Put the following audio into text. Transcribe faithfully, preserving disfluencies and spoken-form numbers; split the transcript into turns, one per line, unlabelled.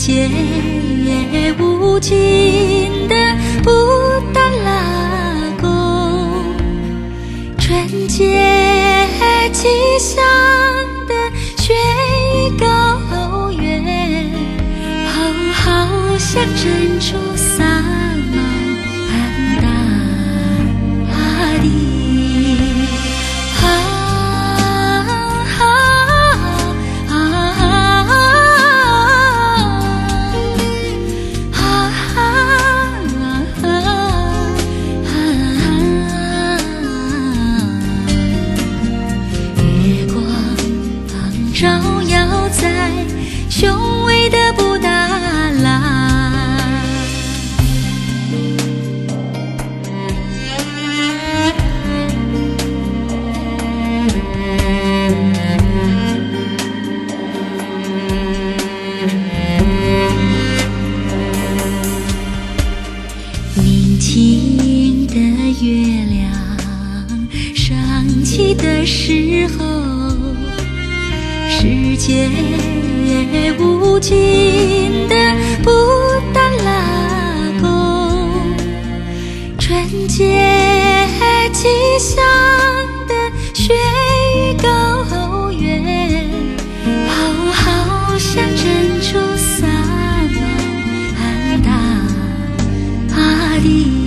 界无尽的布达拉宫，纯洁吉祥的雪域高原，好好像珍珠撒满安大地。照耀在雄伟的布达拉，宁静的月亮升起的时候，世界无尽的布达拉宫，纯洁吉祥的雪域高原，好好像珍珠撒满安大地。